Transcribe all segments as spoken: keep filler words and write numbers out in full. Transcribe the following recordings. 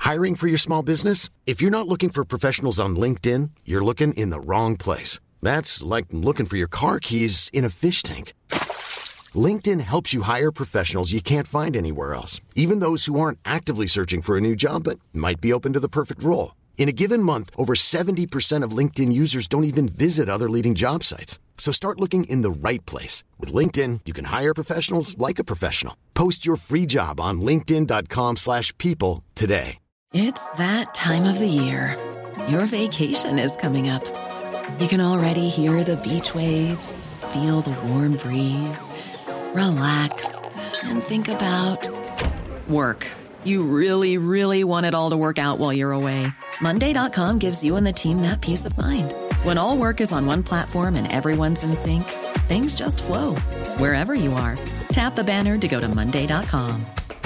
Hiring for your small business? If you're not looking for professionals on LinkedIn, you're looking in the wrong place. That's like looking for your car keys in a fish tank. LinkedIn helps you hire professionals you can't find anywhere else, even those who aren't actively searching for a new job but might be open to the perfect role. In a given month, over seventy percent of LinkedIn users don't even visit other leading job sites. So start looking in the right place. With LinkedIn, you can hire professionals like a professional. Post your free job on linkedin.com slash people today. It's that time of the year. Your vacation is coming up. You can already hear the beach waves, feel the warm breeze, relax, and think about work. You really, really want it all to work out while you're away. Monday dot com gives you and the team that peace of mind. When all work is on one platform and everyone's in sync, things just flow. Wherever you are, tap the banner to go to monday dot com.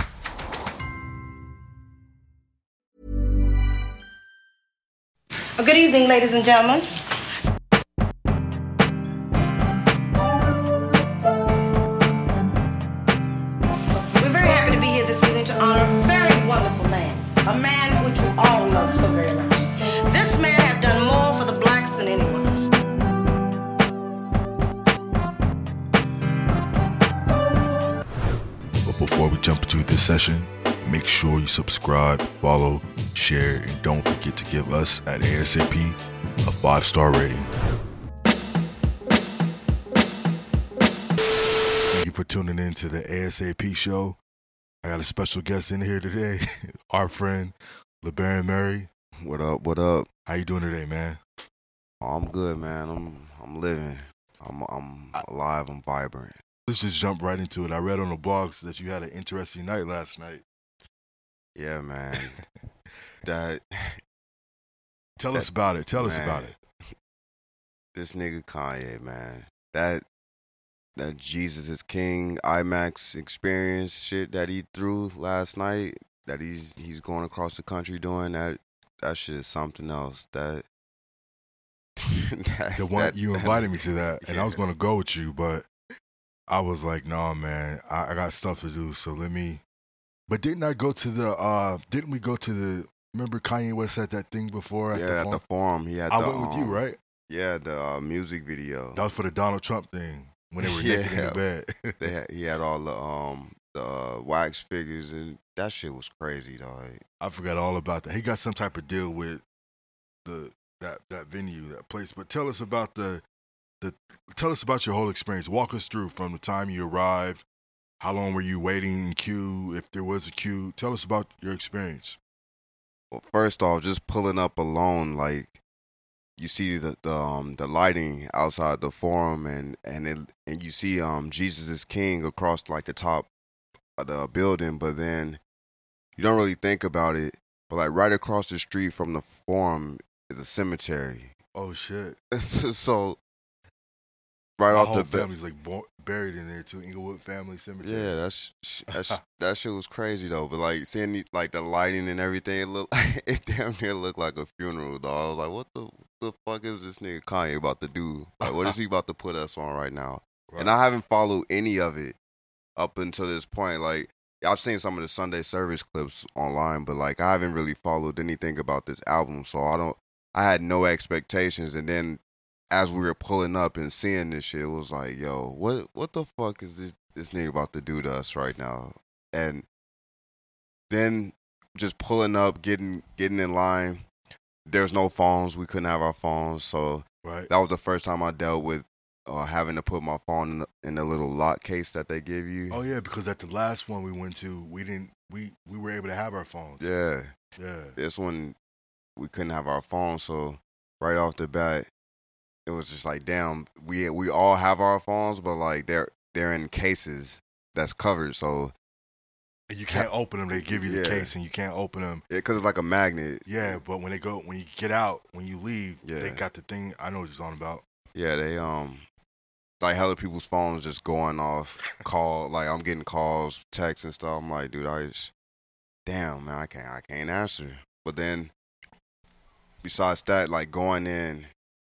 Good evening, ladies and gentlemen. We're very happy to be here this evening to honor a very wonderful man, a man which we all love so very much. This man have done more for the blacks than anyone. But before we jump into this session, make sure you subscribe, follow, share, and don't forget to give us at ASAP a five-star rating. Thank you for tuning in to the ASAP show. I got a special guest in here today, our friend LeBaron Murray. What up? What up? How you doing today, man? Oh, I'm good, man. I'm I'm living. I'm I'm alive. I'm vibrant. Let's just jump right into it. I read on the blogs that you had an interesting night last night. Yeah, man. that. Tell that, us about it. Tell man, us about it. This nigga Kanye, man. That that Jesus is King IMAX experience shit that he threw last night. That he's he's going across the country doing that. That shit is something else. That. that the one that, you invited that, me to that, and yeah. I was gonna go with you, but I was like, "No, nah, man, I, I got stuff to do. So let me." But didn't I go to the? uh Didn't we go to the? Remember Kanye West at that thing before? At yeah, the at forum? the forum. He had. I the, went with um, you, right? Yeah, the uh, music video. That was for the Donald Trump thing when they were yeah, naked in the bed. they had, he had all the um the uh, wax figures, and that shit was crazy, dog. I forgot all about that. He got some type of deal with the that that venue, that place. But tell us about the the tell us about your whole experience. Walk us through from the time you arrived. How long were you waiting in queue? If there was a queue, tell us about your experience. Well, first off, just pulling up alone, like you see the the, um, the lighting outside the forum, and and it, and you see um Jesus is King across like the top of the building, but then you don't really think about it. But like right across the street from the forum is a cemetery. Oh shit! so right My off whole the family's like bo- buried in there too. Inglewood Family Cemetery. Yeah, that's that's that shit was crazy though. But like seeing the, like the lighting and everything, it looked it damn near looked like a funeral, dog. I was like, what the what the fuck is this nigga Kanye about to do? Like, what is he about to put us on right now? Right. And I haven't followed any of it up until this point. Like I've seen some of the Sunday service clips online, but like I haven't really followed anything about this album, so I don't. I had no expectations, and then as we were pulling up and seeing this shit, it was like, yo, what what the fuck is this this nigga about to do to us right now? And then just pulling up, getting getting in line. There's no phones. We couldn't have our phones, so right. that was the first time I dealt with uh, having to put my phone in the, in the little lock case that they give you. Oh yeah, because at the last one we went to, we didn't we we were able to have our phones. Yeah, yeah. This one we couldn't have our phones, so right off the bat, it was just like, damn, we we all have our phones, but like they're they're in cases that's covered, so and you can't open them. They give you the yeah. case, and you can't open them. Yeah, because it's like a magnet. Yeah, but when they go, when you get out, when you leave, yeah. they got the thing. I know what you're talking about. Yeah, they um, like hella people's phones just going off. Call like I'm getting calls, texts and stuff. I'm like, dude, I just, damn man, I can't I can't answer. But then, besides that, like going in.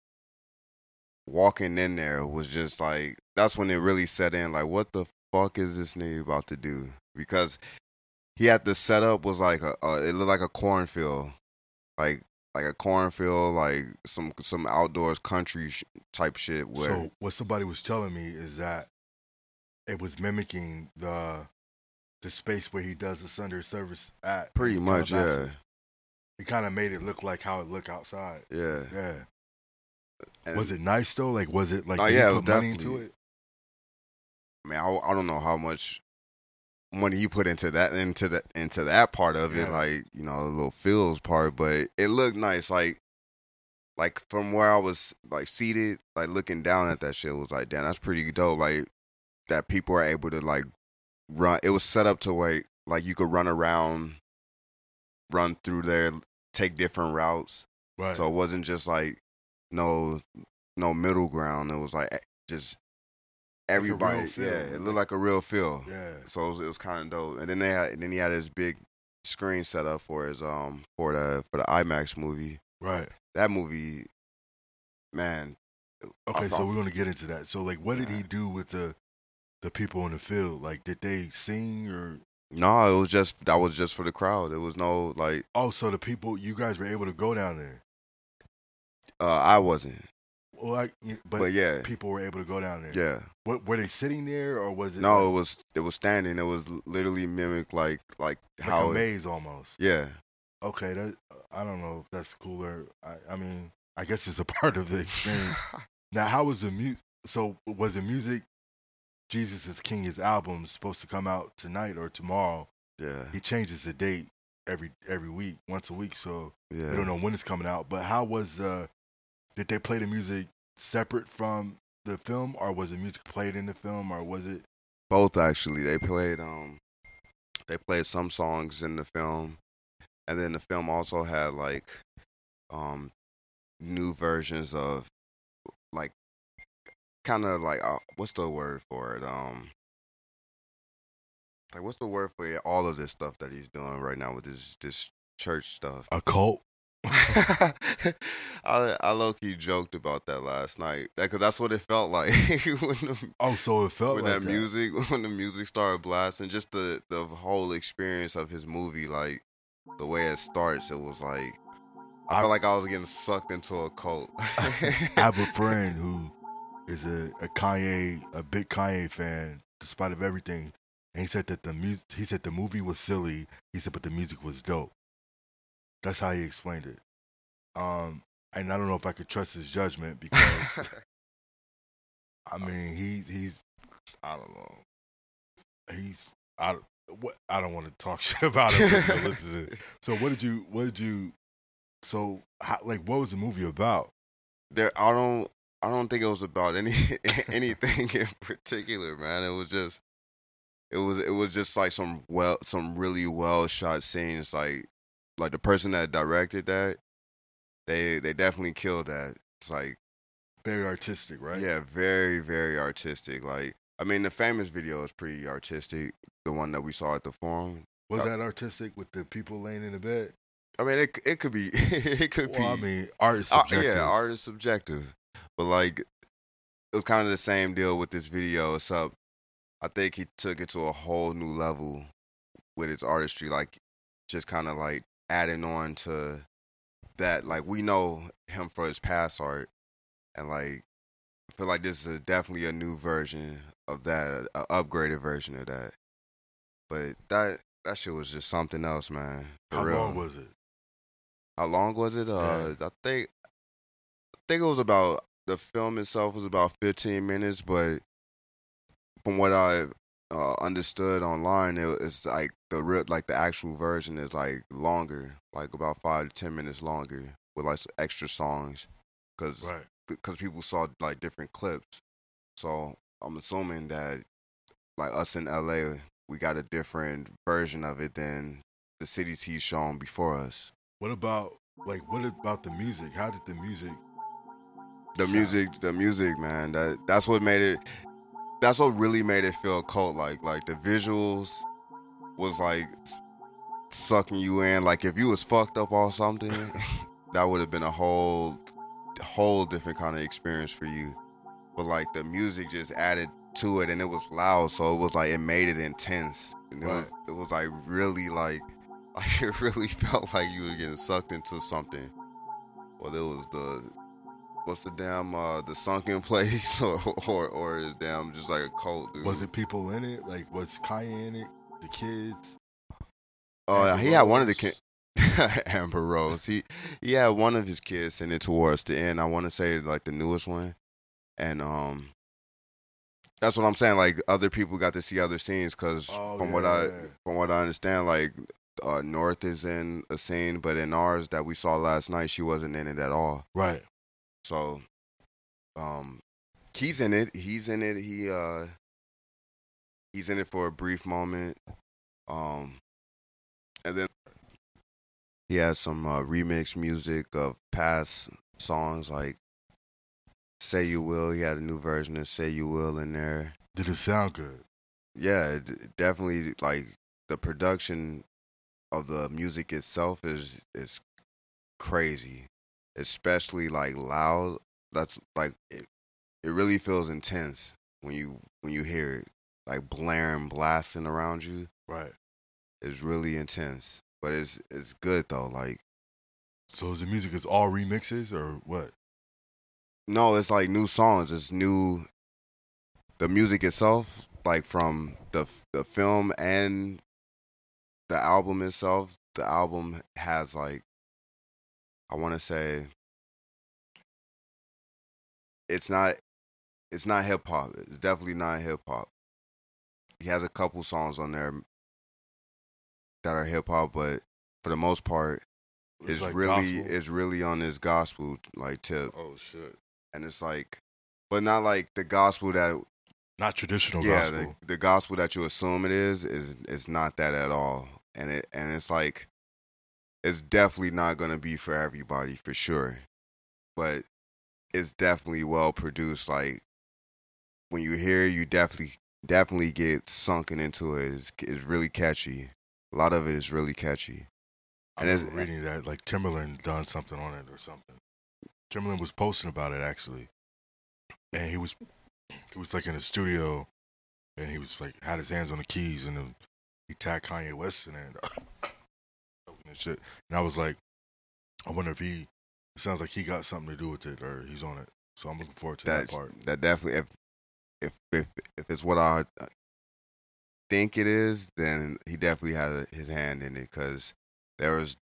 Walking in there was just like, that's when it really set in, like, what the fuck is this nigga about to do? Because he had the setup was like a, a it looked like a cornfield, like like a cornfield, like some some outdoors country sh- type shit. Where So what somebody was telling me is that it was mimicking the the space where he does the Sunday service at. pretty much, yeah, Calabasas. He kind of made it look like how it looked outside. yeah. Yeah. And, Was it nice though? Like, was it like? Oh, did yeah, he it was put money into definitely- it? I mean, I, I don't know how much money you put into that into that into that part of it, Yeah. like, you know, the little feels part, but it looked nice. Like like from where I was like seated, like looking down at that shit, it was like, damn, that's pretty dope. Like that people are able to like run. It was set up to where like you could run around, run through there, take different routes. Right. So it wasn't just like no no middle ground. It was like just real everybody. field, yeah, it like- looked like a real field. yeah. So it was, it was kind of dope. And then they had, and then he had this big screen set up for his um for the for the IMAX movie. Right. That movie, man. Okay, I so thought- we're gonna get into that. So, like, what did he Yeah. do with the the people in the field? Like, did they sing or? No, it was just that was just for the crowd. It was no like Oh, so the people, you guys were able to go down there. uh I wasn't. Well, like, y- but, But yeah. people were able to go down there. Yeah. What were they sitting there or was it? No, it like, was it was standing. It was literally mimic like like like how a it- maze almost. yeah. Okay, that I don't know if that's cooler. I, I mean, I guess it's a part of the experience. Now, how was the music? So, was the music Jesus is King, his album, supposed to come out tonight or tomorrow? Yeah. He changes the date every every week, once a week. So Yeah. we don't know when it's coming out. But how was? Uh, did they play the music separate from the film, or was the music played in the film, or was it? Both actually. They played um they played some songs in the film, and then the film also had like um new versions of like kind of like uh, what's the word for it? Um like what's the word for it? All of this stuff that he's doing right now with this this church stuff. A cult? I I low key joked about that last night, because that's what it felt like when the, Oh, so it felt when like that music when the music started blasting. Just the the whole experience of his movie, like the way it starts, it was like I, I- felt like I was getting sucked into a cult. I have a friend who is a, a Kanye, a big Kanye fan, despite of everything. And he said that the music, he said the movie was silly. He said, but the music was dope. That's how he explained it. Um, and I don't know if I could trust his judgment because, I mean, he he's, I don't know, he's I what I don't want to talk shit about him. but listen to it. So what did you what did you? So how, like, what was the movie about? there, I don't I don't think it was about any anything in particular, man. It was just it was it was just like some well some really well shot scenes. Like like the person that directed that, they they definitely killed that. It's like Very artistic, right? yeah, very very artistic. Like I mean, the famous video is pretty artistic. The one that we saw at the forum. Was Uh, that artistic with the people laying in the bed? I mean, it it could be it could Well, I be. mean, art is Uh, subjective. yeah, art is subjective, but like it was kind of the same deal with this video. It's up. I think he took it to a whole new level with its artistry, like just kind of like adding on to that. Like we know him for his past art, and like I feel like this is a, definitely a new version of that, an upgraded version of that. But that that shit was just something else, man. For How real. long was it? How long was it? Uh, I think I think it was about the film itself was about fifteen minutes, but from what I uh, understood online, it, it's like the real, like the actual version is like longer, like about five to ten minutes longer with like some extra songs, because Right. because people saw like different clips. So I'm assuming that like us in L A, we got a different version of it than the cities he's shown before us. What about like what about the music? How did the music? The sound? music, the music, man. That that's what made it. That's what really made it feel cult like. Like the visuals was like sucking you in. Like if you was fucked up or something, that would have been a whole, whole different kind of experience for you. But like the music just added to it, and it was loud, so it was like it made it intense. And it, Right. was, it was like really like, like it really felt like you were getting sucked into something. Well, it was the what's the damn uh, the sunken place, or or or is damn just like a cult, dude. Was it people in it? Like, was Kanye in it? The kids? Oh, Amber he had one of the Rose? kids. Amber Rose. He he had one of his kids in it towards the end. I want to say like the newest one, and um, that's what I'm saying. Like other people got to see other scenes because Oh, from yeah, what I yeah. from what I understand, like uh, North is in a scene, but in ours that we saw last night, she wasn't in it at all. Right. So, um, he's in it. He's in it. He uh, he's in it for a brief moment. Um, and then he has some uh, remix music of past songs like "Say You Will." He had a new version of "Say You Will" in there. Did it sound good? Yeah, it, definitely. Like the production of the music itself is is crazy, especially like loud. That's like it. It really feels intense when you when you hear it, like blaring, blasting around you. Right. It's really intense, but it's it's good though. Like So is the music is all remixes or what? no, it's like new songs. It's new. The music itself, like from the the film and the album itself, the album has like, I want to say, it's not it's not hip hop. It's definitely not hip hop. He has a couple songs on there that are hip hop, but for the most part, it's, like really gospel? it's really on this gospel like tip, Oh shit. and it's like, but not like the gospel that Not traditional yeah gospel. the, the gospel that you assume it is is it's not that at all, and it and it's like it's definitely not gonna be for everybody for sure, but it's definitely well produced. Like when you hear it, you definitely definitely get sunken into it. It's, it's really catchy. A lot of it is really catchy. I And it's- remember reading that like Timberland done something on it or something. Timberland was posting about it actually, and he was he was like in a studio, and he was like had his hands on the keys, and then he tagged Kanye West in it and shit. And I was like, I wonder if he. It sounds like he got something to do with it, or he's on it. So I'm looking forward to that That part. that definitely if if if if it's what I think it is, then he definitely had his hand in it because there was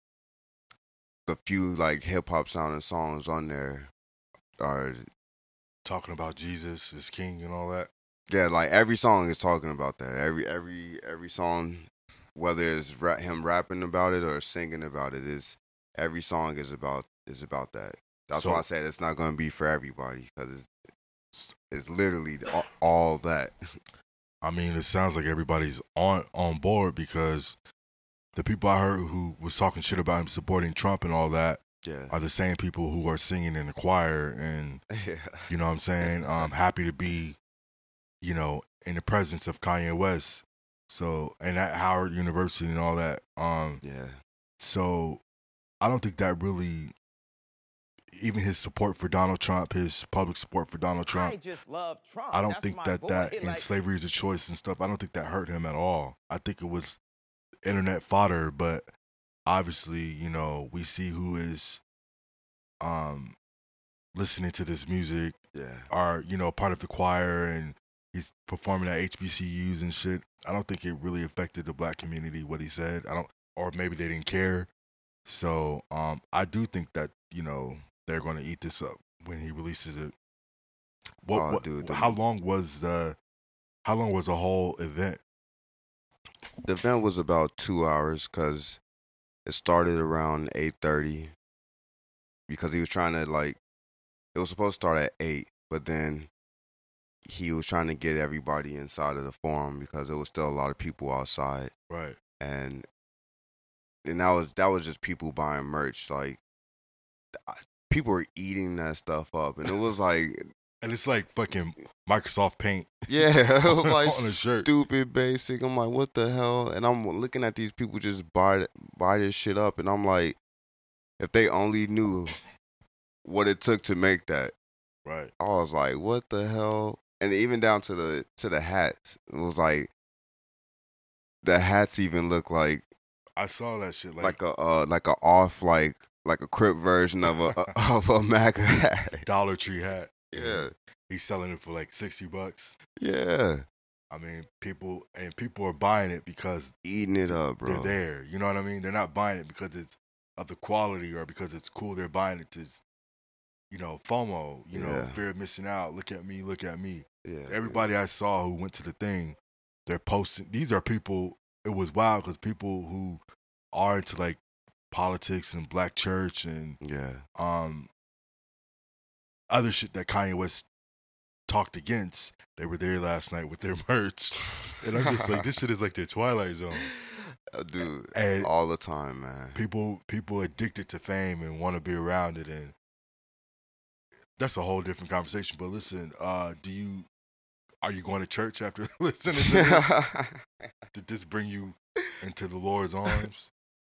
a few like hip hop sounding songs on there. Are Talking about Jesus is king and all that. yeah, like every song is talking about that. Every every every song, whether it's ra- him rapping about it or singing about it, is every song is about is about that. That's So- why I said it's not going to be for everybody because it's it's literally all, all that. I mean, it sounds like everybody's on on board because the people I heard who was talking shit about him supporting Trump and all that Yeah, are the same people who are singing in the choir and, yeah, you know what I'm saying, um, happy to be, you know, in the presence of Kanye West. So, and at Howard University and all that. Um, yeah. so I don't think that really, even his support for Donald Trump, his public support for Donald Trump, I just love Trump. I don't That's think my that boy. that in Like, slavery is a choice and stuff. I don't think that hurt him at all. I think it was internet fodder, but obviously, you know, we see who is um listening to this music Yeah. are, you know, part of the choir and he's performing at H B C Us and shit. I don't think it really affected the black community what he said. I don't, or maybe they didn't care. So um I do think that, you know, they're going to eat this up when he releases it. What, Oh, what dude, the- how long was the how long was the whole event? The event was about two hours because it started around eight thirty. Because he was trying to like, it was supposed to start at eight, but then he was trying to get everybody inside of the forum because there was still a lot of people outside, Right. and and that was that was just people buying merch. Like people were eating that stuff up, and it was like, And it's like fucking Microsoft Paint. yeah, it was like On a shirt. stupid basic. I'm like, what the hell? And I'm looking at these people just buy buy this shit up, and I'm like, if they only knew what it took to make that, Right. I was like, what the hell? and even down to the to the hats. It was like the hats even look like I saw that shit. Like, like a uh, like a off like like a Crip version of a of a MAGA hat. Dollar Tree hat. Yeah, He's selling it for like sixty bucks. yeah, I mean, people and people are buying it because eating it up, bro. they're there. You know what I mean? They're not buying it because it's of the quality or because it's cool. They're buying it to, you know, FOMO. You know, Yeah. fear of missing out. Look at me. Look at me. Yeah, Everybody I saw who went to the thing, they're posting. These are people. It was wild because people who are into like politics and black church and yeah, um other shit that Kanye West talked against. They were there last night with their merch, and I'm just like, this shit is like the Twilight Zone. Uh, dude, And all the time, man. people people addicted to fame and want to be around it, and that's a whole different conversation. But listen, uh, do you are you going to church after listening to this? Did this bring you into the Lord's arms?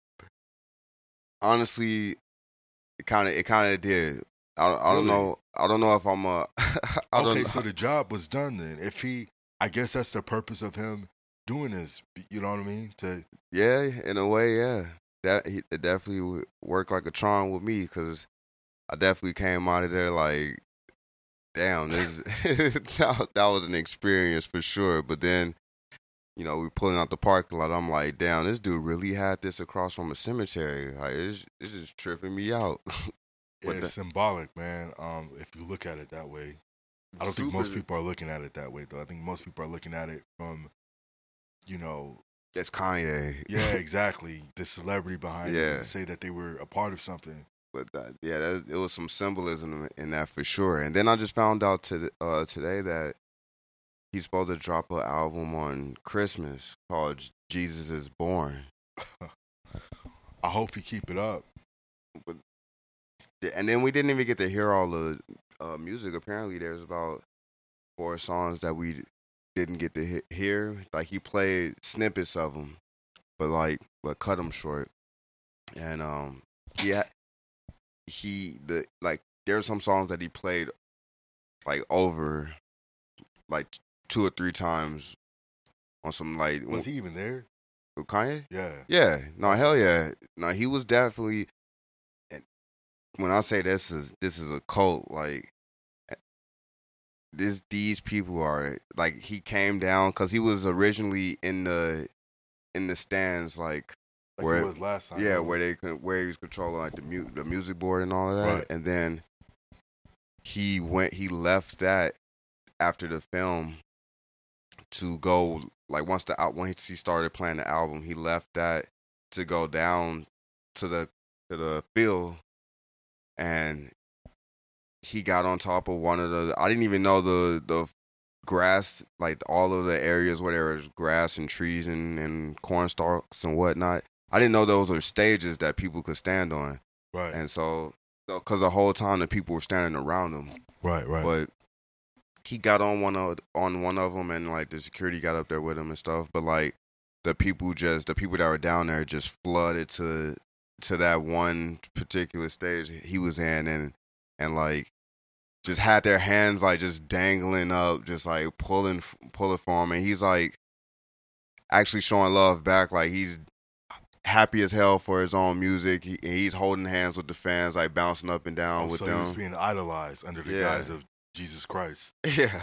Honestly, it kind of it kind of did. I, I don't Really? know. I don't know if I'm a. I don't Okay, know. so the job was done then. If he, I guess that's the purpose of him doing this. You know what I mean? To Yeah, in a way, yeah. That he, it definitely would work like a charm with me because I definitely came out of there like, damn, this that, that was an experience for sure. But then, you know, we pulling out the parking lot. I'm like, damn, this dude really had this across from a cemetery. Like, it's, it's just tripping me out. But it's the- symbolic, man. Um, if you look at it that way, I don't think most Super- people are looking at it that way, though. I think most people are looking at it from, you know, That's Kanye. yeah, exactly, the celebrity behind it, Yeah. to say that they were a part of something. But that, yeah, that, it was some symbolism in that for sure. And then I just found out to, uh, today that he's supposed to drop an album on Christmas called Jesus is Born. I hope he keep it up. And then we didn't even get to hear all the uh, music. Apparently, there's about four songs that we didn't get to he- hear. Like, he played snippets of them, but like, but cut them short. And um, yeah, he the like there's some songs that he played like over like two or three times on some like Was he even there? Kanye? Yeah. Yeah, no, hell yeah, no, he was definitely. When I say this is this is a cult, like this, these people are like he came down because he was originally in the in the stands, like, Like where he was last time. yeah, huh? where they could where he was controlling like the mu- the music board and all of that, Right. and then he went he left that after the film to go like once the out once he started playing the album, he left that to go down to the to the field. And he got on top of one of the. I didn't even know the the grass, like all of the areas where there was grass and trees and, and corn stalks and whatnot. I didn't know those were stages that people could stand on. Right. And so, because the whole time the people were standing around him, right. Right. but he got on one of on one of them, and like the security got up there with him and stuff. But like the people just the people that were down there just flooded to. to that one particular stage he was in and and like just had their hands like just dangling up, just like pulling pulling for him, and he's like actually showing love back, like he's happy as hell for his own music. He, he's holding hands with the fans, like bouncing up and down Oh, with so them. he was being idolized under the Yeah. guise of Jesus Christ. Yeah.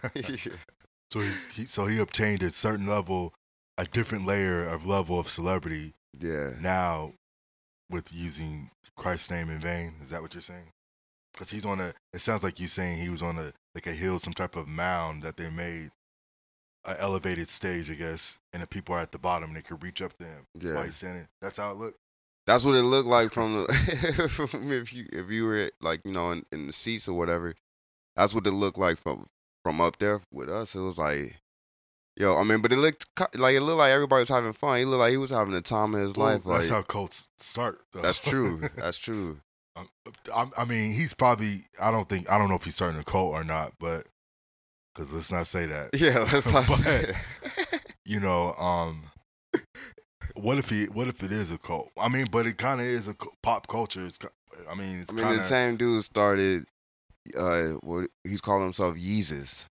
So he, he so he obtained a certain level, a different layer of level of celebrity Yeah. now with using Christ's name in vain. Is that what you're saying? Because he's on a. It sounds like you saying he was on a like a hill, some type of mound that they made, an elevated stage, I guess, and the people are at the bottom and they could reach up to him. Yeah. While he's standing. That's how it looked. That's what it looked like from the from if you if you were like you know in, in the seats or whatever. That's what it looked like from from up there with us. It was like, yo, I mean, but it looked co- like it looked like everybody was having fun. He looked like he was having the time of his Well, life. Like that's how cults start. Though. that's true. That's true. Um, I, I mean, he's probably. I don't think. I don't know if he's starting a cult or not, but because let's not say that. Yeah, let's not But, say it. You know, um, what if he? What if it is a cult? I mean, but it kind of is a cu- pop culture. It's, ki- I mean, it's I mean, kind the of same dude started. Uh, what he's calling himself Yeezus.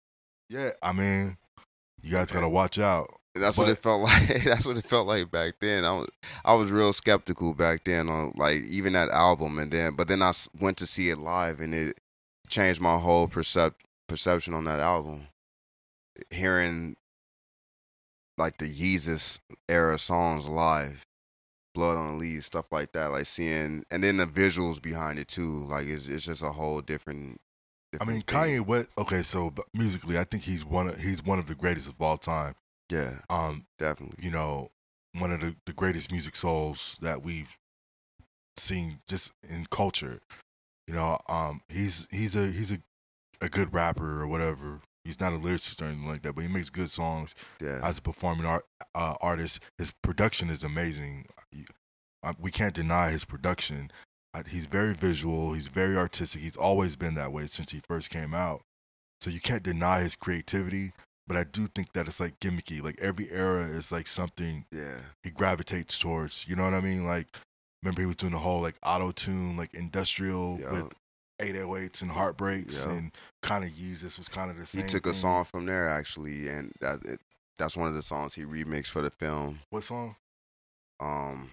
Yeah, I mean, you guys gotta watch out. That's but, what it felt like. That's what it felt like back then. I was, I was real skeptical back then on like even that album, and then but then I went to see it live, and it changed my whole percep- perception on that album. Hearing like the Yeezus era songs live, Blood on the Leaves, stuff like that, like seeing, and then the visuals behind it too. Like it's it's just a whole different. I mean, thing. Kanye West. Okay, so musically, I think he's one of he's one of the greatest of all time. Yeah, um, definitely. You know, one of the, the greatest music souls that we've seen just in culture. You know, um, he's he's a he's a, a good rapper or whatever. He's not a lyricist or anything like that, but he makes good songs. Yeah. As a performing art uh, artist, his production is amazing. Uh, we can't deny his production. Uh, he's very visual. He's very artistic. He's always been that way since he first came out. So you can't deny his creativity. But I do think that it's like gimmicky. Like every era is like something yeah. he gravitates towards. You know what I mean? Like, remember he was doing the whole like auto tune, like industrial Yo. with eight oh eights and heartbreaks, Yo. and kind of Yeezus was kind of the same. He took thing. a song from there actually, and that it, that's one of the songs he remixed for the film. What song? Um,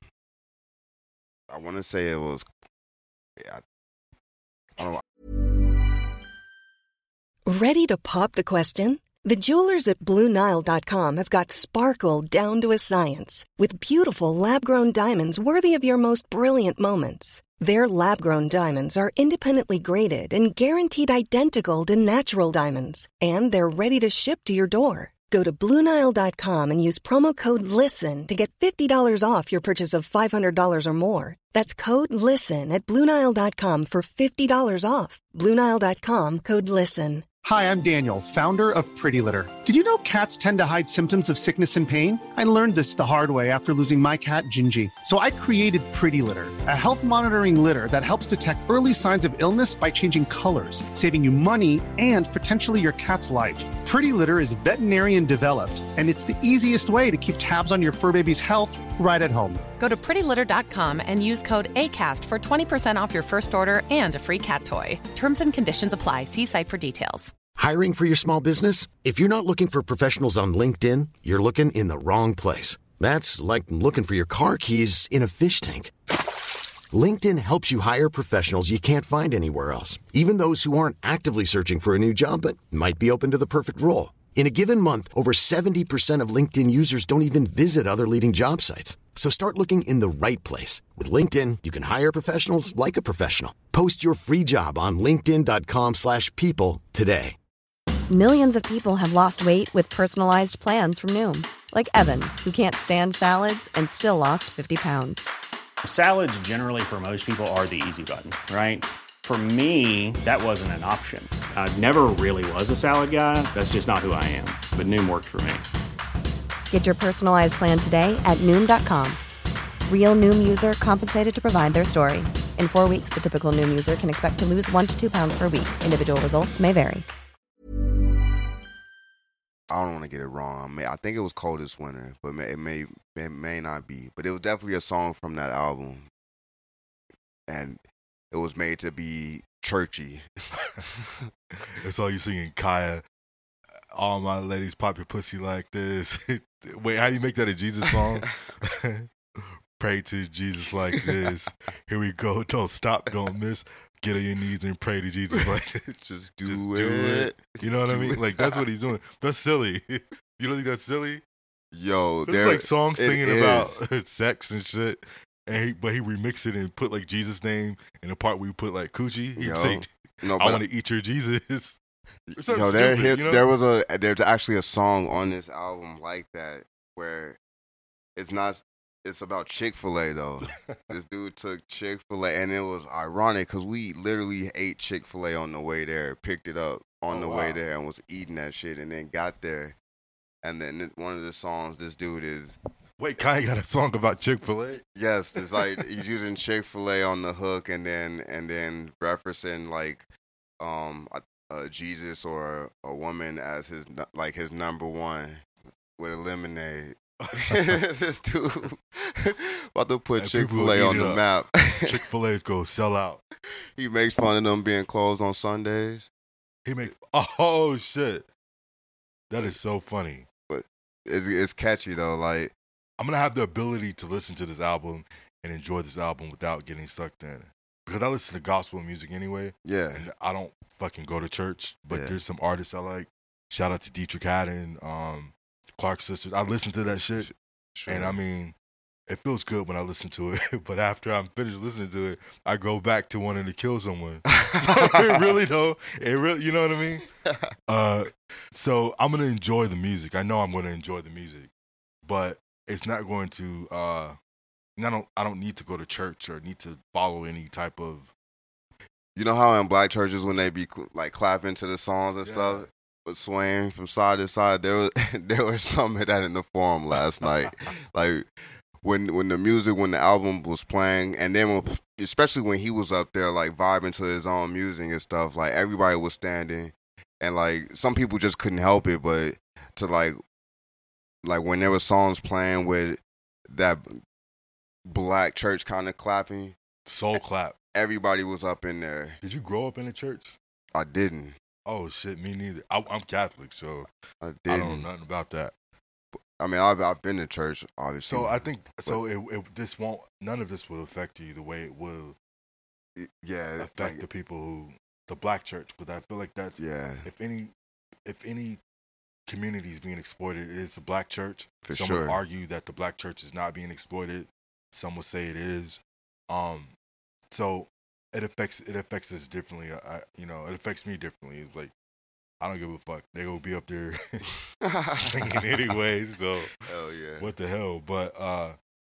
I want to say it was. Yeah, I don't know. Ready to pop the question? The jewelers at Blue Nile dot com have got sparkle down to a science with beautiful lab-grown diamonds worthy of your most brilliant moments. Their lab-grown diamonds are independently graded and guaranteed identical to natural diamonds, and they're ready to ship to your door. Go to Blue Nile dot com and use promo code LISTEN to get fifty dollars off your purchase of five hundred dollars or more. That's code LISTEN at Blue Nile dot com for fifty dollars off. Blue Nile dot com, code LISTEN. Hi, I'm Daniel, founder of Pretty Litter. Did you know cats tend to hide symptoms of sickness and pain? I learned this the hard way after losing my cat, Gingy. So I created Pretty Litter, a health monitoring litter that helps detect early signs of illness by changing colors, saving you money and potentially your cat's life. Pretty Litter is veterinarian developed, and it's the easiest way to keep tabs on your fur baby's health right at home. Go to pretty litter dot com and use code ACAST for twenty percent off your first order and a free cat toy. Terms and conditions apply. See site for details. Hiring for your small business? If you're not looking for professionals on LinkedIn, you're looking in the wrong place. That's like looking for your car keys in a fish tank. LinkedIn helps you hire professionals you can't find anywhere else, even those who aren't actively searching for a new job but might be open to the perfect role. In a given month, over seventy percent of LinkedIn users don't even visit other leading job sites. So start looking in the right place. With LinkedIn, you can hire professionals like a professional. Post your free job on linkedin dot com slash people today. Millions of people have lost weight with personalized plans from Noom. Like Evan, who can't stand salads and still lost fifty pounds. Salads generally for most people are the easy button, right? For me, that wasn't an option. I never really was a salad guy. That's just not who I am. But Noom worked for me. Get your personalized plan today at Noom dot com. Real Noom user compensated to provide their story. In four weeks, the typical Noom user can expect to lose one to two pounds per week. Individual results may vary. I don't want to get it wrong. I think it was Coldest Winter, but it may it may not be. But it was definitely a song from that album, and it was made to be churchy. That's all you singing, Kaya. All my ladies pop your pussy like this. Wait, how do you make that a Jesus song? Pray to Jesus like this. Here we go. Don't stop. Don't miss. Get on your knees and pray to Jesus like this. Just do, Just it. do it. You know what do I mean? It. Like, that's what he's doing. That's silly. You don't think that's silly? Yo, there's like songs singing is. about sex and shit. And he, but he remixed it and put like Jesus' name in the part where we put like coochie. He'd Yo, say, no, I want to eat your Jesus. Yo, there, stupid, hit, you know? there was a there's actually a song on this album like that where it's not it's about Chick-fil-A though. This dude took Chick-fil-A and it was ironic because we literally ate Chick-fil-A on the way there, picked it up on oh, the wow. way there and was eating that shit and then got there and then one of the songs this dude is Wait, Kanye got a song about Chick-fil-A? Yes, it's like he's using Chick-fil-A on the hook and then and then referencing like um uh, Jesus or a woman as his like his number one with a lemonade. This dude about to put and Chick-fil-A on the up. map. Chick-fil-A's go sell out. He makes fun of them being closed on Sundays. He make oh shit. That is so funny. But it's it's catchy though. Like I'm gonna have the ability to listen to this album and enjoy this album without getting sucked in. Because I listen to gospel music anyway. Yeah. And I don't fucking go to church. But Yeah. there's some artists I like. Shout out to Dietrich Haddon, um, Clark Sisters. I listen to that shit. Sure. And I mean, it feels good when I listen to it. But after I'm finished listening to it, I go back to wanting to kill someone. It really though. It really, you know what I mean? Uh, so I'm gonna enjoy the music. I know I'm gonna enjoy the music, but it's not going to. Uh, I don't. I don't need to go to church or need to follow any type of. You know how in black churches when they be cl- like clapping to the songs and Yeah. stuff, but swaying from side to side. There was there was some of that in the forum last night. Like when when the music, when the album was playing, and then when, especially when he was up there like vibing to his own music and stuff. Like everybody was standing, and like some people just couldn't help it, but to like like when there were songs playing with that black church kind of clapping, Soul clap. everybody was up in there. Did you grow up in a church? I didn't. Oh shit, me neither. I, I'm Catholic, so I I didn't. don't know nothing about that. I mean, I've I've been to church, obviously. So I think so. It, it this won't. None of this will affect you the way it will yeah, affect like, the people who the black church. Because I feel like that's yeah, if any if any community is being exploited, it is the black church. For Some sure. would argue that the black church is not being exploited. Some would say it is. Um, so it affects it affects us differently. I, you know, it affects me differently. It's like I don't give a fuck. They gonna be up there singing anyway. So hell yeah. what the hell? But uh,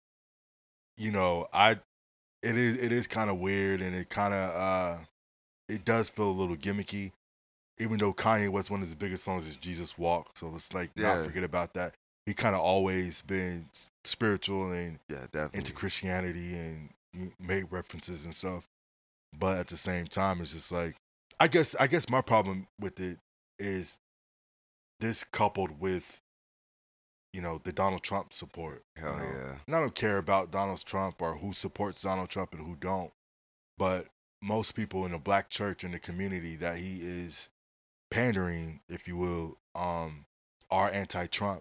you know, I it is it is kind of weird, and it kind of uh, it does feel a little gimmicky. Even though Kanye West, one of his biggest songs is Jesus Walk, so let's like Yeah. not forget about that. He kind of always been spiritual and Yeah, definitely. into Christianity and made references and stuff. But at the same time, it's just like I guess I guess my problem with it is this coupled with you know the Donald Trump support. Hell you know? yeah. And I don't care about Donald Trump or who supports Donald Trump and who don't. But most people in the black church and the community that he is pandering, if you will, um, are anti-Trump.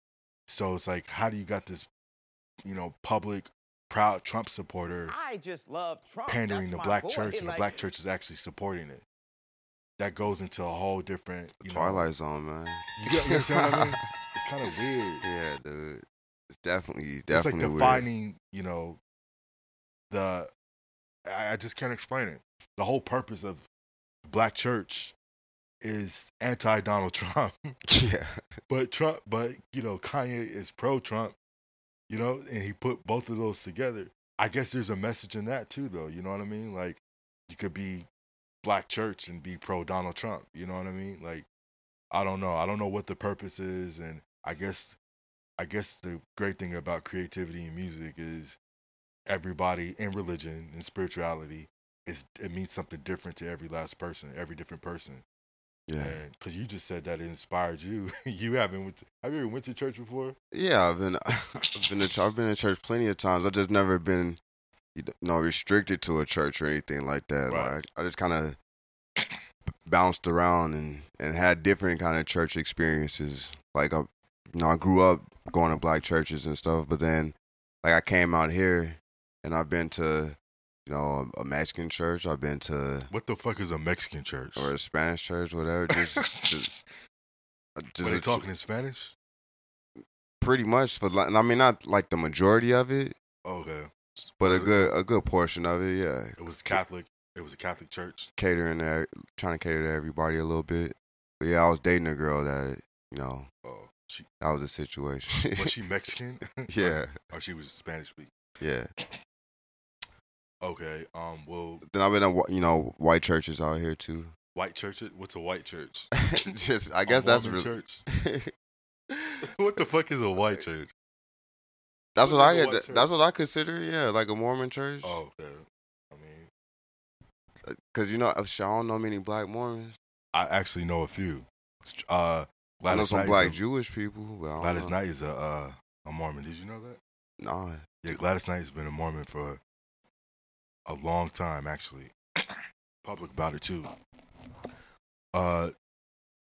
So it's like, how do you got this, you know, public, proud Trump supporter I just love Trump. pandering That's the my black boy. church, and Like, the black church is actually supporting it? That goes into a whole different, you know, Twilight Zone, man. You get you understand what I mean? It's kind of weird. Yeah, dude. It's definitely It's definitely like weird. defining, you know, the. I, I just can't explain it. The whole purpose of black church is anti Donald Trump. Yeah. But Trump, but you know, Kanye is pro Trump. You know, and he put both of those together. I guess there's a message in that too, though. You know what I mean? Like, you could be black church and be pro Donald Trump. You know what I mean? Like, I don't know. I don't know what the purpose is, and I guess, I guess the great thing about creativity and music is everybody in religion and spirituality is it means something different to every last person, every different person. Yeah. Because you just said that it inspired you. You haven't went to, have you ever went to church before? Yeah, I've been I've been to ch- I've been to church plenty of times. I've just never been you know restricted to a church or anything like that. Right. Like I just kind of bounced around and, and had different kind of church experiences. Like I, you know, I grew up going to black churches and stuff, but then like I came out here and I've been to you know a Mexican church. I've been to What the fuck is a Mexican church? or a Spanish church, whatever. Just just, just Were they a- talking in Spanish? pretty much, but like, I mean not like the majority of it, Okay. but a Was it- good a good portion of it. Yeah. It was Catholic. It was a Catholic church. Catering to, trying to cater to everybody a little bit. But yeah, I was dating a girl that, you know, Oh, she that was a situation. was she Mexican? Yeah. Or she was Spanish speaking. Yeah. Okay. Um. Well, Then I've been to, you know, white churches out here too. white church. What's a white church? Just, I A guess that's Mormon really. church. What the fuck is a white church? That's What what I is a get. white church? That's what I consider. Yeah, like a Mormon church. Oh, okay. I mean, Cause you know, I don't know many black Mormons. I actually know a few. Uh, I know Gladys some Knight black is a, Jewish people, but I don't Gladys know. Knight is a uh, a Mormon. Did you know that? Nah. Yeah, Gladys Knight has been a Mormon for a long time, actually. Public about it too. Uh,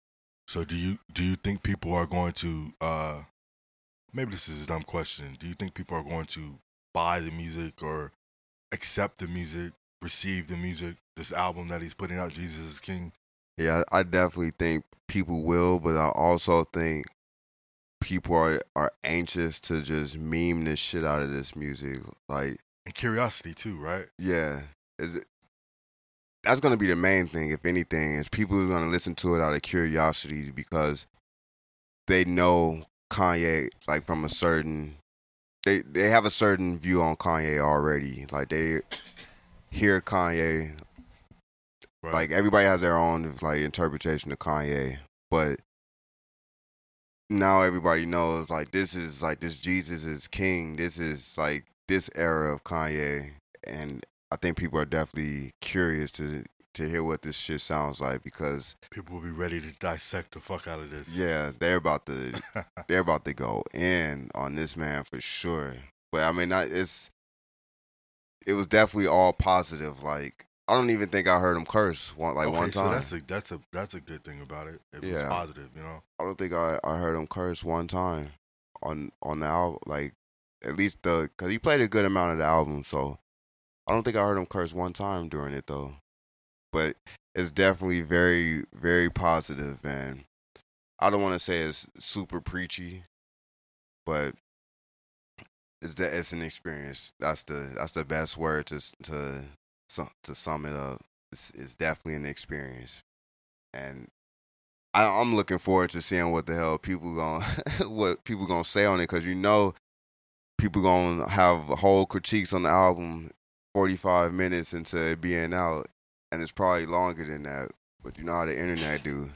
So do you do you think people are going to? Uh, maybe this is a dumb question. Do you think people are going to buy the music or accept the music, receive the music, this album that he's putting out, Jesus is King? Yeah, I definitely think people will, but I also think people are, are anxious to just meme the shit out of this music. Like, and curiosity too, right? Yeah. Is it, that's going to be the main thing, if anything, is people are going to listen to it out of curiosity because they know Kanye, like, from a certain, they, they have a certain view on Kanye already. Like, they hear Kanye, right. Like, everybody has their own, like, interpretation of Kanye, but now everybody knows, like, this is, like, this Jesus is King. This is, like, this era of Kanye, and I think people are definitely curious to to hear what this shit sounds like because people will be ready to dissect the fuck out of this. Yeah, they're about to they're about to go in on this man for sure. But I mean, it's it was definitely all positive. Like, I don't even think I heard him curse one like okay, one time. So that's a that's a that's a good thing about it. It yeah. was positive, you know. I don't think I, I heard him curse one time on on the album. Like, at least the because he played a good amount of the album, so. I don't think I heard him curse one time during it, though. But it's definitely very, very positive, and I don't want to say it's super preachy, but it's the, it's an experience. That's the that's the best word to to to sum it up. It's, it's definitely an experience, and I, I'm looking forward to seeing what the hell people gonna what people gonna say on it, because you know people gonna have whole critiques on the album. forty-five minutes into it being out, and it's probably longer than that, but you know how the internet do.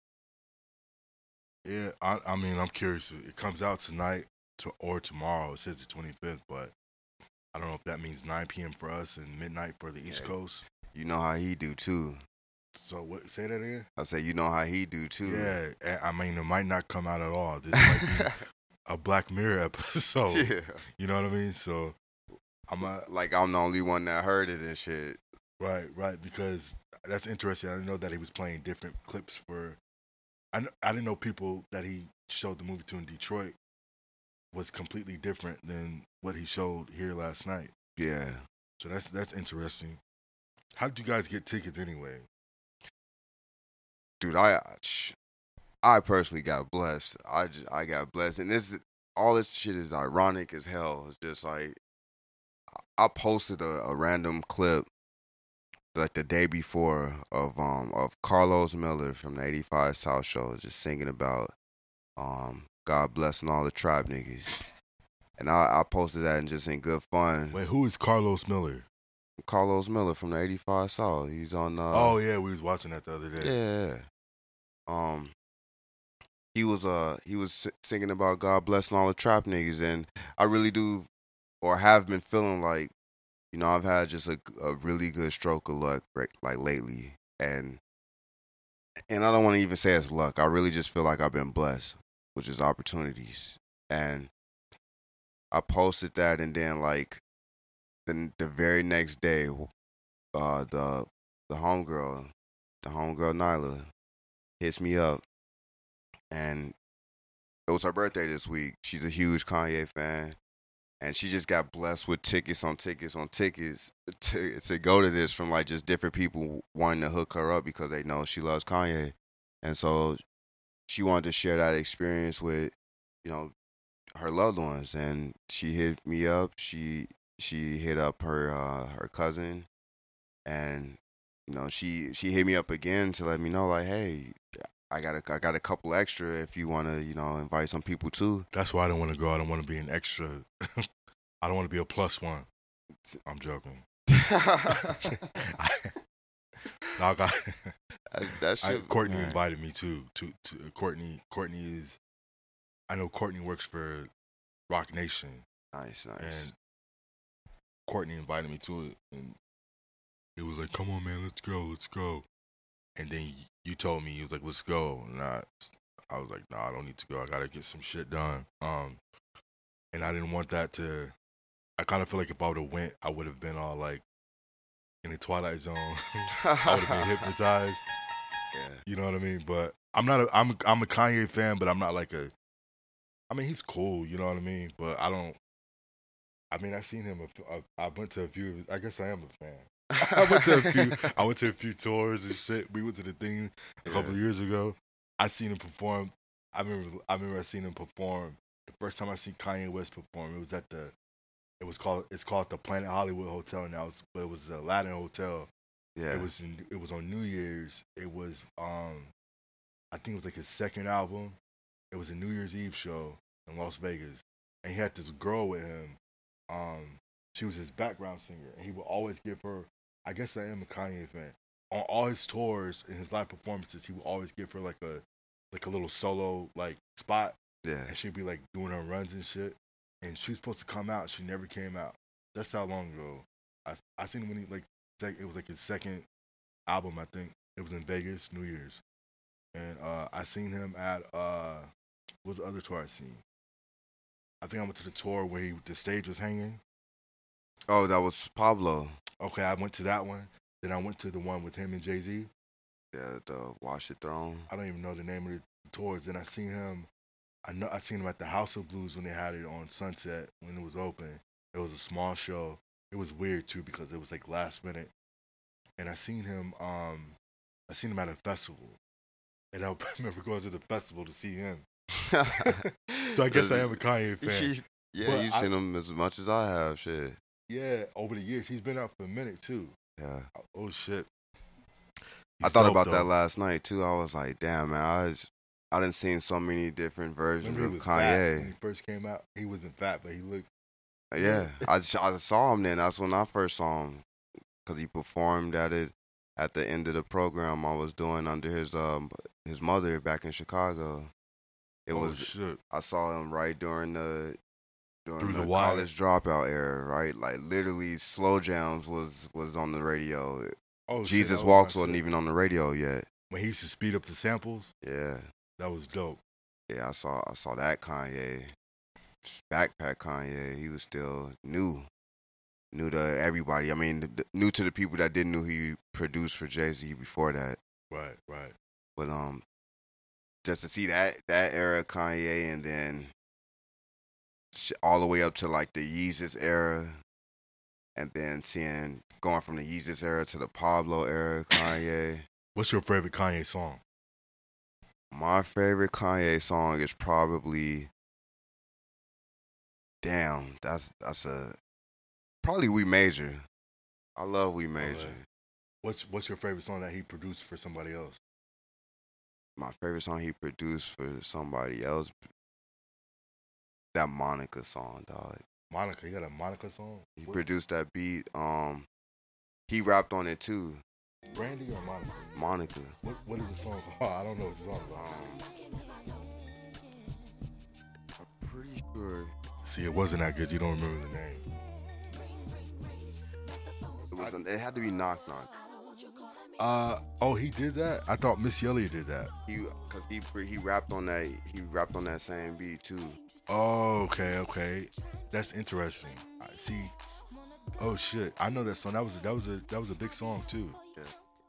Yeah, I, I mean, I'm curious. It comes out tonight to, or tomorrow. It says the twenty-fifth, but I don't know if that means nine p.m. for us and midnight for the East yeah. Coast. You know how he do, too. So, what? Say that again? I say, you know how he do, too. Yeah, I mean, it might not come out at all. This might be a Black Mirror episode. Yeah. You know what I mean? So... I'm not, like I'm the only one that heard it and shit. Right, right, because that's interesting. I didn't know that he was playing different clips for. I I didn't know people that he showed the movie to in Detroit was completely different than what he showed here last night. Yeah. So that's that's interesting. How did you guys get tickets anyway? Dude, I I personally got blessed. I just, I got blessed, and this all this shit is ironic as hell. It's just like. I posted a, a random clip like the day before of um of Carlos Miller from the eighty-five South Show just singing about um God blessing all the tribe niggas, and I, I posted that and just in good fun. Wait, who is Carlos Miller? Carlos Miller from the eighty-five South. He's on. Uh, oh yeah, we was watching that the other day. Yeah. Um. He was uh he was singing about God blessing all the trap niggas, and I really do. Or have been feeling like, you know, I've had just a, a really good stroke of luck, like lately, and and I don't want to even say it's luck. I really just feel like I've been blessed, which is opportunities. And I posted that, and then like, then the very next day, uh, the the homegirl, the homegirl Nyla, hits me up, and it was her birthday this week. She's a huge Kanye fan. And she just got blessed with tickets on tickets on tickets to to go to this from like just different people wanting to hook her up because they know she loves Kanye. And so she wanted to share that experience with, you know, her loved ones. And she hit me up. She she hit up her uh, her cousin, and you know she she hit me up again to let me know like, hey, I got a, I got a couple extra if you want to, you know, invite some people too. That's why I don't want to go. I don't want to be an extra. I don't want to be a plus one. I'm joking. I, no, I got, that, that shit, I, Courtney man. invited me too. To, to Courtney. Courtney is. I know Courtney works for Rock Nation. Nice, nice. And Courtney invited me to it, and he was like, "Come on, man, let's go, let's go." And then you told me, he was like, let's go. And I, I was like, nah, I don't need to go. I got to get some shit done. Um, and I didn't want that to, I kind of feel like if I would have went, I would have been all like in the Twilight Zone. I would have been hypnotized. Yeah. You know what I mean? But I'm not a I'm a, I'm a Kanye fan, but I'm not like a. I mean, he's cool, you know what I mean. But I don't. I mean, I seen him. A, a, I went to a few. I guess I am a fan. I went to a few. I went to a few tours and shit. We went to the thing a couple Yeah. of years ago. I seen him perform. I remember. I remember I seen him perform. The first time I seen Kanye West perform, it was at the. It was called. It's called the Planet Hollywood Hotel now. It's, but it was the Aladdin Hotel. Yeah. It was. In, it was on New Year's. It was. Um, I think it was like his second album. It was a New Year's Eve show in Las Vegas, and he had this girl with him. Um, she was his background singer, and he would always give her. I guess I am a Kanye fan. On all his tours and his live performances, he would always give her like a, like a little solo like spot, Yeah. and she'd be like doing her runs and shit. And she was supposed to come out, she never came out. That's how long ago. I I seen him when he like sec- it was like his second album, I think. It was in Vegas, New Year's, and uh, I seen him at uh, what was the other tour I seen? I think I went to the tour where he the stage was hanging. Oh, that was Pablo. Okay, I went to that one. Then I went to the one with him and Jay-Z. Yeah, the Watch the Throne. I don't even know the name of the tours. Then I seen him. I know I seen him at the House of Blues when they had it on Sunset when it was open. It was a small show. It was weird too because it was like last minute. And I seen him. Um, I seen him at a festival, and I remember going to the festival to see him. So I guess I am a Kanye fan. Yeah, But you've I- seen him as much as I have. Shit. Yeah, over the years he's been out for a minute too. Yeah. Oh shit. I He's thought dope, about though. that last night too. I was like, damn, man, I just, I done seen so many different versions Remember he of was fat when Kanye. he first came out. He wasn't fat, but he looked. Yeah, I, s- I saw him then. That's when I first saw him because he performed at it at the end of the program I was doing under his um his mother back in Chicago. It Oh, was shit. I saw him right during the during Through the, the wire. college dropout era, right? Like literally, Slow Jams was was on the radio. Oh, shit, Jesus that was Walks my wasn't shit. even on the radio yet. When he used to speed up the samples, Yeah, that was dope. yeah, I saw I saw that Kanye, backpack Kanye. He was still new, new to everybody. I mean, th- new to the people that didn't know he produced for Jay-Z before that. Right, right. But um, just to see that that era of Kanye, and then sh- all the way up to like the Yeezus era, and then seeing going from the Yeezus era to the Pablo era, Kanye. What's your favorite Kanye song? My favorite Kanye song is probably, damn, that's that's a probably We Major. I love We Major. Alright. What's What's your favorite song that he produced for somebody else? My favorite song he produced for somebody else, that Monica song, dog. Monica, you got a Monica song? He What- produced that beat. Um, he rapped on it too. Brandy or Monica? Monica. What What is the song called? I don't know what you're talking about. Um, I'm pretty sure See, it wasn't that good. You don't remember the name. it was. It had to be Knock Knock. Uh oh, he did that. I thought Missy Elliott did that. He, cause he he rapped on that. He rapped on that same beat too. Oh, okay, okay. That's interesting. I see. Oh shit, I know that song. That was that was a that was a big song too. Yeah.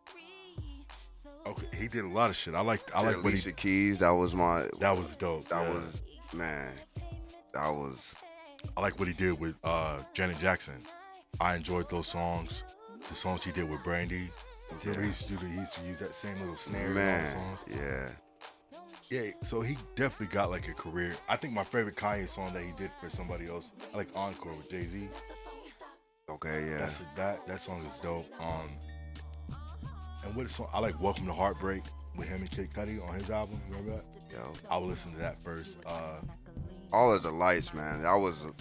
Okay, he did a lot of shit. I like I To like what Alicia he. Keys. That was my. That was dope. That yeah. was man. That was. I like what he did with uh, Janet Jackson. I enjoyed those songs. The songs he did with Brandy. Remember he used to do the, he used to use that same little snare in all the Man, songs. yeah. Yeah, so he definitely got like a career. I think my favorite Kanye song that he did for somebody else, I like Encore with Jay-Z. Okay, yeah. That's that that song is dope. Um, and what song I like? Welcome to Heartbreak with him and Kid Cudi on his album. Remember that? Yo, I will listen to that first. Uh, all of the lights, man. That was a,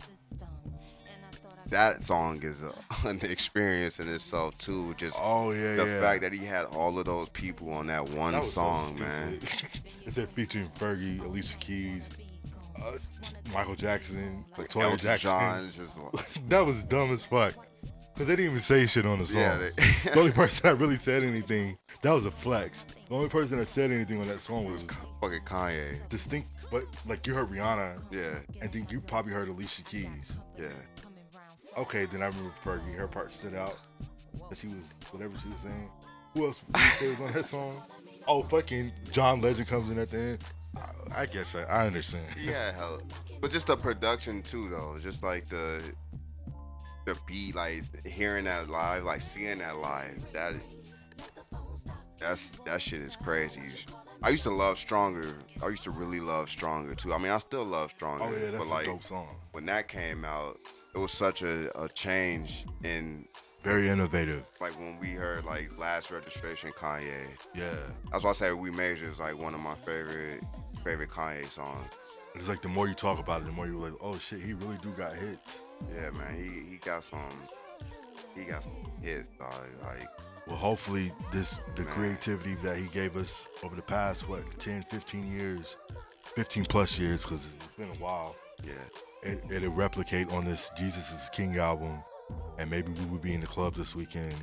that song is a, an experience in itself too. Just oh yeah, the yeah. fact that he had all of those people on that one That was so song, man. stupid. It said featuring Fergie, Alicia Keys, uh, Michael Jackson, Like Toya Elton Jackson. John, just like, That was dumb as fuck. Cause they didn't even say shit on the song. Yeah, they- The only person that really said anything, that was a flex. The only person that said anything on that song was fucking Kanye. distinct. But like you heard Rihanna, Yeah, and then you probably heard Alicia Keys. yeah. Okay, then I remember Fergie. Her part stood out. And she was whatever she was saying. Who else did you say was on that song? Oh, fucking John Legend comes in at the end. I, I guess I, I understand. Yeah, hell. But just the production too, though. Just like the the beat, like hearing that live, like seeing that live. That that's that shit is crazy. I used to love Stronger. I used to really love Stronger too. I mean, I still love Stronger. Oh yeah, that's but a like, dope song. When that came out, it was such a, a change in. Very innovative. Like when we heard like Last Registration Kanye. Yeah. That's why I say We Major is like one of my favorite favorite Kanye songs. It's like the more you talk about it, the more you're like, oh shit, he really do got hits. Yeah, man, he he got some he got some hits, dog. Like, well, hopefully this the man. creativity that he gave us over the past what ten, fifteen years, fifteen plus years, because it's been a while. Yeah. It, it'll replicate on this Jesus is King album. And maybe we would be in the club this weekend.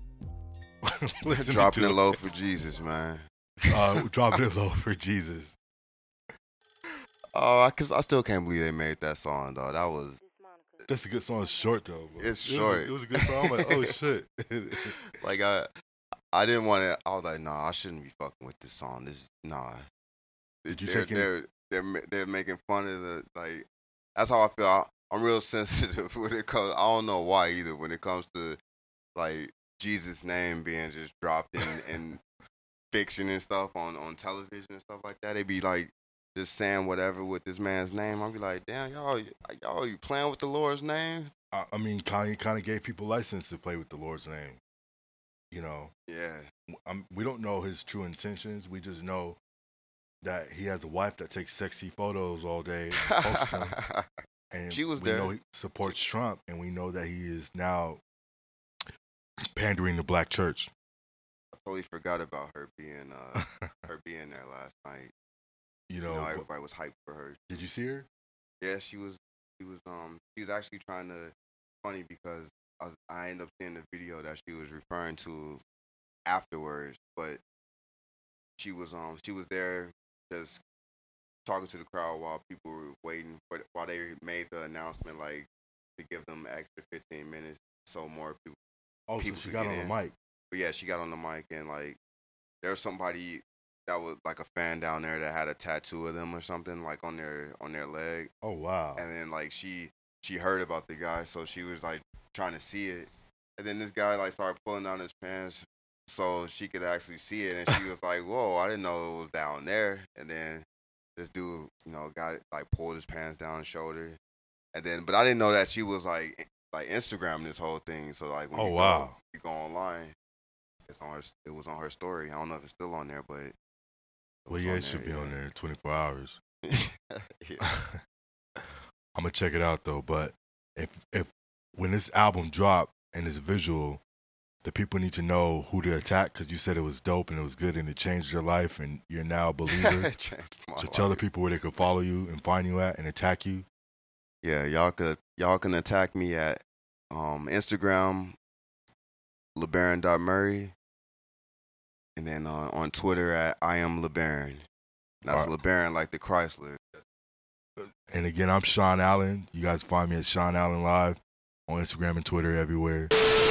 Dropping it low for Jesus, man. Uh, dropping it low for Jesus. Oh, uh, cause I still can't believe they made that song, though. That was. That's a good song. It's short though. It's it short. Was a, it was a good song. I'm like, oh shit. Like I, I didn't want to. I was like, nah, I shouldn't be fucking with this song. This, nah. Did you they're, take they're, it? They're they're making fun of the like. That's how I feel. I, I'm real sensitive when it comes. I don't know why either. When it comes to like Jesus' name being just dropped in, in fiction and stuff on, on television and stuff like that, they be like just saying whatever with this man's name. I'll be like, damn, y'all, y'all, you playing with the Lord's name? I, I mean, Kanye kind of gave people license to play with the Lord's name. You know. Yeah. I'm, we don't know his true intentions. We just know that he has a wife that takes sexy photos all day and posts them. And she was we there. know he supports Trump, and we know that he is now pandering the black church. I totally forgot about her being uh, her being there last night. You know, you know, everybody was hyped for her. Did you see her? Yeah, she was. She was. Um, she was actually trying to. Funny because I, I ended up seeing the video that she was referring to afterwards, but she was um she was there just talking to the crowd while people were waiting for while they made the announcement, like to give them an extra fifteen minutes so more people. Oh, people so she got on in. the mic. But yeah, she got on the mic and like there was somebody that was like a fan down there that had a tattoo of them or something like on their on their leg. Oh wow! And then like she she heard about the guy, so she was like trying to see it, and then this guy like started pulling down his pants so she could actually see it, and she was like, "Whoa, I didn't know it was down there." And then this dude, you know, got it, like pulled his pants down his shoulder, and then but I didn't know that she was like like Instagramming this whole thing. So like when oh you wow, go, you go online, it's on her. It was on her story. I don't know if it's still on there, but well, yeah, it should there, be yeah. on there twenty-four hours. Yeah. I'm gonna check it out though. But if if when this album dropped and it's visual, the people need to know who to attack because you said it was dope and it was good and it changed your life and you're now a believer. So life. Tell the people where they can follow you and find you at and attack you. Yeah, y'all could y'all can attack me at um, Instagram, LeBaron dot Murray, and then uh, on Twitter at I am LeBaron. That's right. LeBaron like the Chrysler. And again, I'm Sean Allen. You guys find me at Sean Allen Live on Instagram and Twitter everywhere.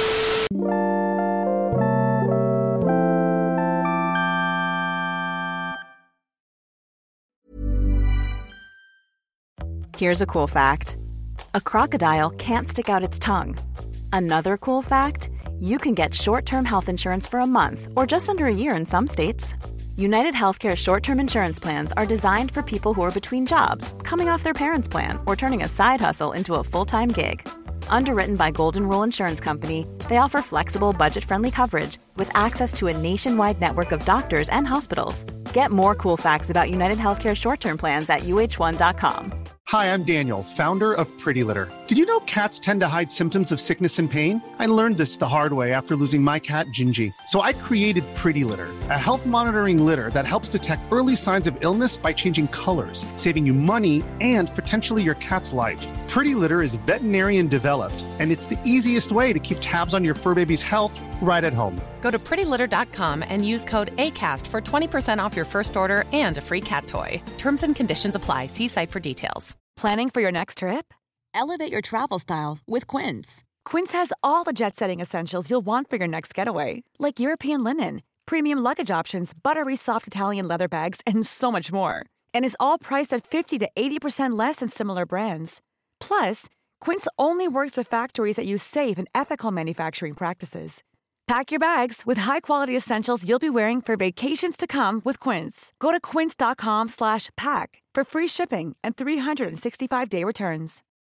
Here's a cool fact. A crocodile can't stick out its tongue. Another cool fact, you can get short-term health insurance for a month or just under a year in some states. United Healthcare short-term insurance plans are designed for people who are between jobs, coming off their parents' plan, or turning a side hustle into a full-time gig. Underwritten by Golden Rule Insurance Company, they offer flexible, budget-friendly coverage with access to a nationwide network of doctors and hospitals. Get more cool facts about United Healthcare short-term plans at U H one dot com. Hi, I'm Daniel, founder of Pretty Litter. Did you know cats tend to hide symptoms of sickness and pain? I learned this the hard way after losing my cat, Gingy. So I created Pretty Litter, a health monitoring litter that helps detect early signs of illness by changing colors, saving you money and potentially your cat's life. Pretty Litter is veterinarian developed, and it's the easiest way to keep tabs on your fur baby's health right at home. Go to pretty litter dot com and use code ACAST for twenty percent off your first order and a free cat toy. Terms and conditions apply. See site for details. Planning for your next trip? Elevate your travel style with Quince. Quince has all the jet-setting essentials you'll want for your next getaway, like European linen, premium luggage options, buttery soft Italian leather bags, and so much more. And is all priced at fifty to eighty percent less than similar brands. Plus, Quince only works with factories that use safe and ethical manufacturing practices. Pack your bags with high-quality essentials you'll be wearing for vacations to come with Quince. Go to quince.com slash pack for free shipping and three sixty-five day returns.